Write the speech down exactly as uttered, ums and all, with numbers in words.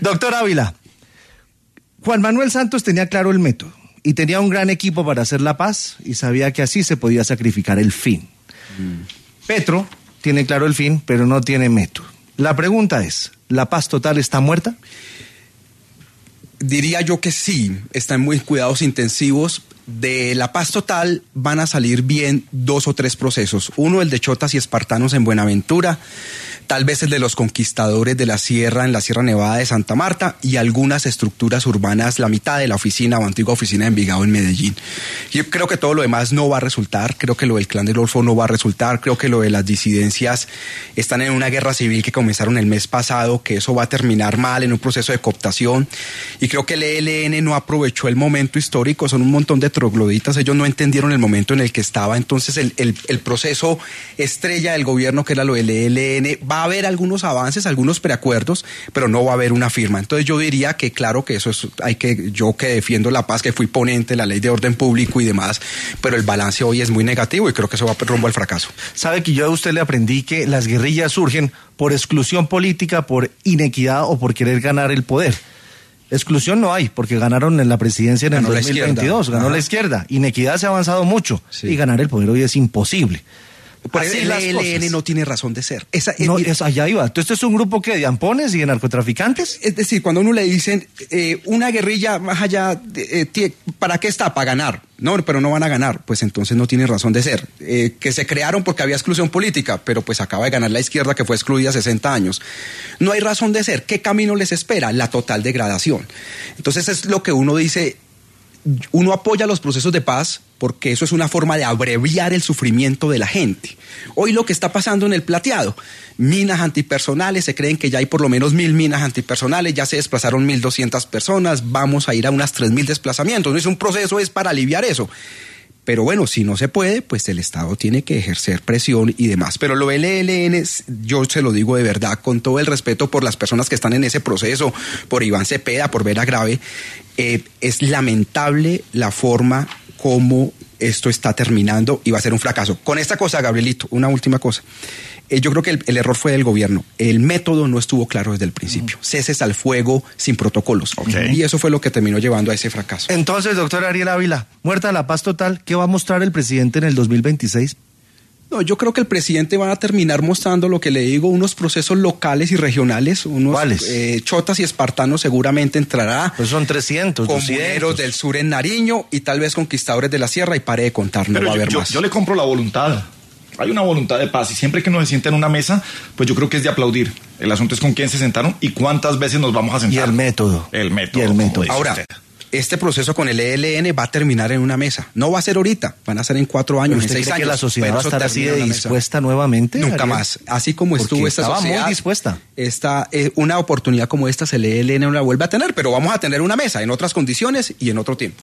Doctor Ávila, Juan Manuel Santos tenía claro el método y tenía un gran equipo para hacer la paz y sabía que así se podía sacrificar el fin. Mm. Petro tiene claro el fin, pero no tiene método. La pregunta es, ¿la paz total está muerta? Diría yo que sí, está en muy cuidados intensivos. De la paz total van a salir bien dos o tres procesos. Uno, el de chotas y espartanos en Buenaventura, tal vez el de los conquistadores de la sierra en la Sierra Nevada de Santa Marta y algunas estructuras urbanas, la mitad de la oficina o antigua oficina de Envigado en Medellín. Yo creo que todo lo demás no va a resultar, creo que lo del Clan del Golfo no va a resultar, creo que lo de las disidencias están en una guerra civil que comenzaron el mes pasado, que eso va a terminar mal en un proceso de cooptación, y creo que el E L N no aprovechó el momento histórico, son un montón de trogloditas, ellos no entendieron el momento en el que estaba, entonces el, el, el proceso estrella del gobierno, que era lo del E L N, va a haber algunos avances, algunos preacuerdos, pero no va a haber una firma. Entonces yo diría que claro que eso es, hay que, yo que defiendo la paz, que fui ponente de la ley de orden público y demás, pero el balance hoy es muy negativo y creo que eso va rumbo al fracaso. Sabe que yo a usted le aprendí que las guerrillas surgen por exclusión política, por inequidad o por querer ganar el poder. Exclusión no hay, porque ganaron en la presidencia en el dos mil veintidós, ganó la izquierda. Inequidad se ha avanzado mucho, sí. Y ganar el poder hoy es imposible. Por el E L N no tiene razón de ser. Esa, no, es, allá iba. Entonces, ¿esto es un grupo que de ampones y de narcotraficantes? Es decir, cuando a uno le dicen eh, una guerrilla más allá, de, eh, ¿para qué está? Para ganar. No, pero no van a ganar. Pues entonces no tiene razón de ser. Eh, que se crearon porque había exclusión política, pero pues acaba de ganar la izquierda, que fue excluida sesenta años. No hay razón de ser. ¿Qué camino les espera? La total degradación. Entonces es lo que uno dice. Uno apoya los procesos de paz porque eso es una forma de abreviar el sufrimiento de la gente. Hoy lo que está pasando en el Plateado, minas antipersonales, se creen que ya hay por lo menos mil minas antipersonales, ya se desplazaron mil doscientas personas, vamos a ir a unas tres mil desplazamientos. No es un proceso, es para aliviar eso. Pero bueno, si no se puede, pues el Estado tiene que ejercer presión y demás. Pero lo del E L N, yo se lo digo de verdad, con todo el respeto por las personas que están en ese proceso, por Iván Cepeda, por Vera Grave, eh, es lamentable la forma como esto está terminando y va a ser un fracaso. Con esta cosa, Gabrielito, una última cosa. Eh, yo creo que el, el error fue del gobierno. El método no estuvo claro desde el principio. Uh-huh. Ceses al fuego sin protocolos. Okay. Y eso fue lo que terminó llevando a ese fracaso. Entonces, doctor Ariel Ávila, muerta la paz total, ¿qué va a mostrar el presidente en el dos mil veintiséis? No, yo creo que el presidente va a terminar mostrando lo que le digo, unos procesos locales y regionales, unos ¿Cuáles? Eh, chotas y espartanos seguramente entrará. Pues son trescientos, comuneros del sur en Nariño y tal vez conquistadores de la sierra, y pare de contar, no Pero va a yo, haber yo, más. Yo le compro la voluntad. Hay una voluntad de paz y siempre que uno se sienta en una mesa, pues yo creo que es de aplaudir. El asunto es con quién se sentaron y cuántas veces nos vamos a sentar. Y el método. El método. Y el método. Ahora, usted. Este proceso con el E L N va a terminar en una mesa. No va a ser ahorita, van a ser en cuatro años, en seis cree años. ¿Que la sociedad va a estar así de dispuesta nuevamente? Nunca Ariel? más. Así como Porque estuvo esta estaba sociedad. muy dispuesta. Esta, eh, una oportunidad como esta, el E L N no la vuelve a tener, pero vamos a tener una mesa en otras condiciones y en otro tiempo.